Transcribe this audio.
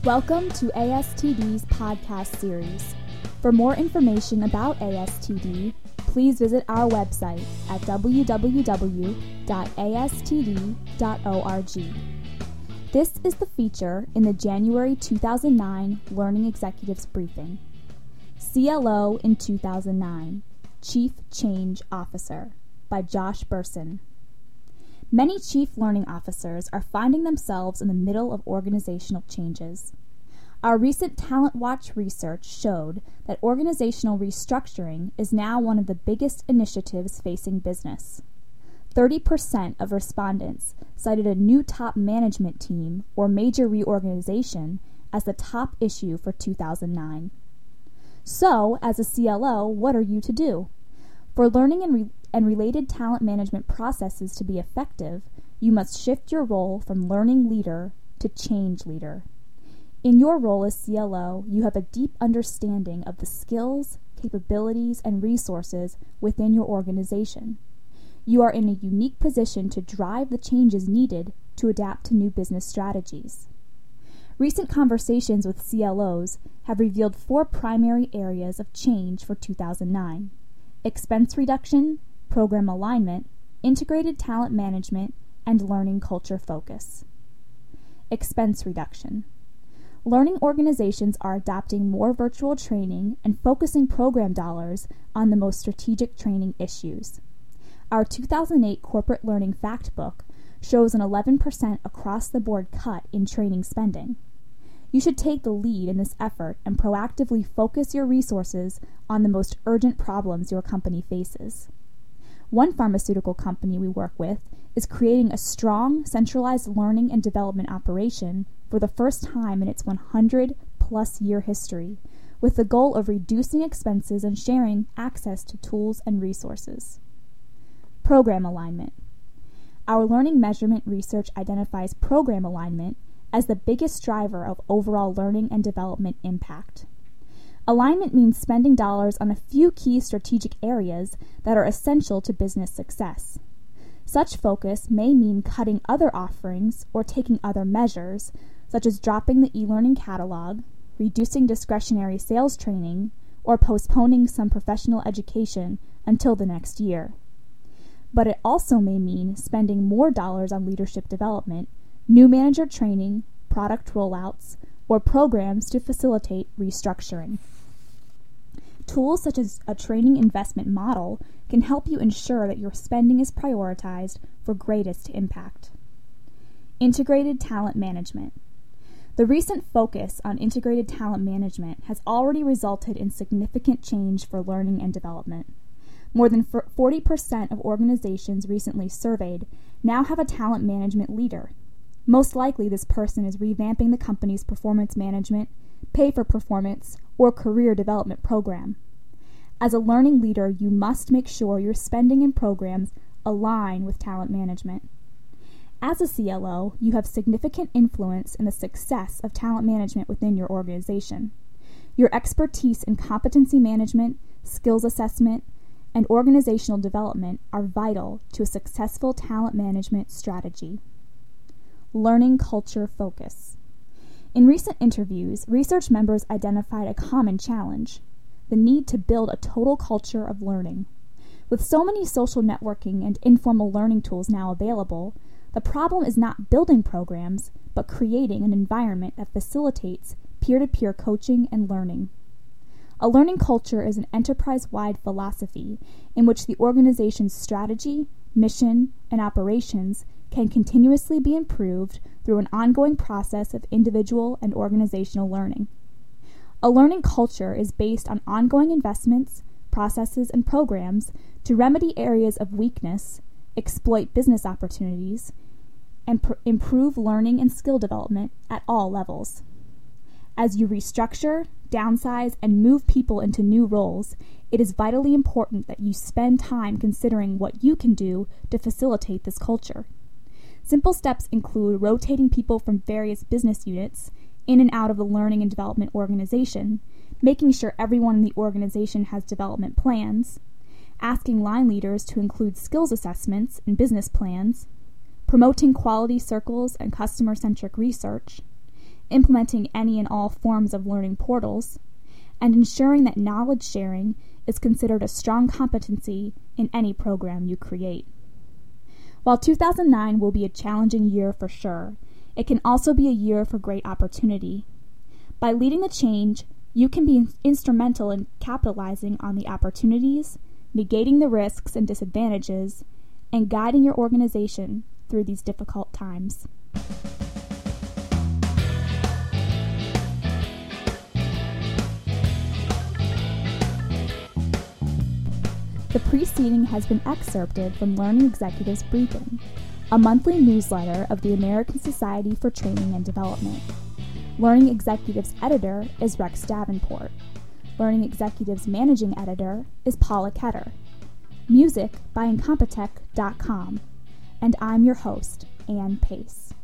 Welcome to ASTD's podcast series. For more information about ASTD, please visit our website at www.astd.org. This is the feature in the January 2009 Learning Executives Briefing. CLO in 2009, Chief Change Officer by Josh Bersin. Many Chief Learning Officers are finding themselves in the middle of organizational changes. Our recent Talent Watch research showed that organizational restructuring is now one of the biggest initiatives facing business. 30% of respondents cited a new top management team or major reorganization as the top issue for 2009. So, as a CLO, what are you to do? For learning and related talent management processes to be effective, you must shift your role from learning leader to change leader. In your role as CLO, you have a deep understanding of the skills, capabilities, and resources within your organization. You are in a unique position to drive the changes needed to adapt to new business strategies. Recent conversations with CLOs have revealed 4 primary areas of change for 2009: expense reduction, program alignment, integrated talent management, and learning culture focus. Expense reduction. Learning organizations are adopting more virtual training and focusing program dollars on the most strategic training issues. Our 2008 Corporate Learning Factbook shows an 11% across-the-board cut in training spending. You should take the lead in this effort and proactively focus your resources on the most urgent problems your company faces. One pharmaceutical company we work with is creating a strong, centralized learning and development operation for the first time in its 100-plus year history, with the goal of reducing expenses and sharing access to tools and resources. Program alignment. Our learning measurement research identifies program alignment as the biggest driver of overall learning and development impact. Alignment means spending dollars on a few key strategic areas that are essential to business success. Such focus may mean cutting other offerings or taking other measures, such as dropping the e-learning catalog, reducing discretionary sales training, or postponing some professional education until the next year. But it also may mean spending more dollars on leadership development, new manager training, product rollouts, or programs to facilitate restructuring. Tools such as a training investment model can help you ensure that your spending is prioritized for greatest impact. Integrated talent management. The recent focus on integrated talent management has already resulted in significant change for learning and development. More than 40% of organizations recently surveyed now have a talent management leader. Most likely, this person is revamping the company's performance management, pay for performance, or career development program. As a learning leader, you must make sure your spending and programs align with talent management. As a CLO, you have significant influence in the success of talent management within your organization. Your expertise in competency management, skills assessment, and organizational development are vital to a successful talent management strategy. Learning culture focus. In recent interviews, research members identified a common challenge: the need to build a total culture of learning. With so many social networking and informal learning tools now available, the problem is not building programs, but creating an environment that facilitates peer-to-peer coaching and learning. A learning culture is an enterprise-wide philosophy in which the organization's strategy, mission, and operations can continuously be improved through an ongoing process of individual and organizational learning. A learning culture is based on ongoing investments, processes, and programs to remedy areas of weakness, exploit business opportunities, and improve learning and skill development at all levels. As you restructure, downsize, and move people into new roles, it is vitally important that you spend time considering what you can do to facilitate this culture. Simple steps include rotating people from various business units in and out of the learning and development organization, making sure everyone in the organization has development plans, asking line leaders to include skills assessments and business plans, promoting quality circles and customer-centric research, implementing any and all forms of learning portals, and ensuring that knowledge sharing is considered a strong competency in any program you create. While 2009 will be a challenging year for sure, it can also be a year for great opportunity. By leading the change, you can be instrumental in capitalizing on the opportunities, negating the risks and disadvantages, and guiding your organization through these difficult times. The preceding has been excerpted from Learning Executives Briefing, a monthly newsletter of the American Society for Training and Development. Learning Executives Editor is Rex Davenport. Learning Executives Managing Editor is Paula Ketter. Music by Incompetech.com. And I'm your host, Ann Pace.